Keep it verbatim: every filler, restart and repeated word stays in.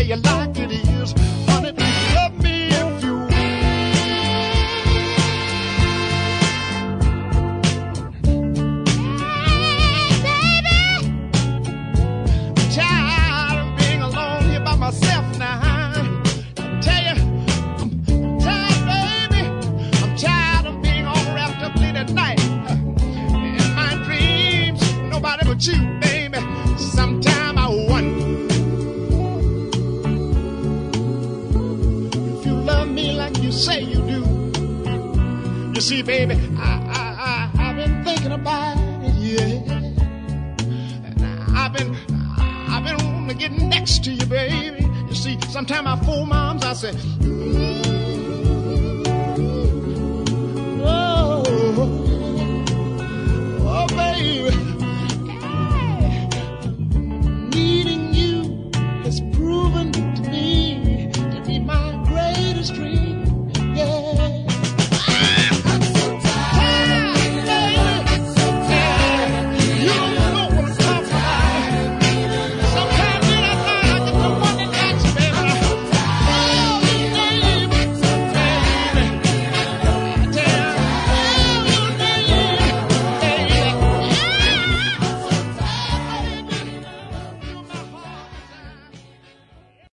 you like it is. Honey, love me if you will. Hey, baby, I'm tired of being alone here by myself now. I tell you, I'm tired, baby. I'm tired of being all wrapped up late at night. In my dreams, nobody but you, baby. Sometime I wonder if you love me like you say you do. You see, baby, I, I, I, I've been thinking about it, yeah. And I've been, I've been wanting to get next to you, baby. You see, sometimes I fool moms, I say, mm,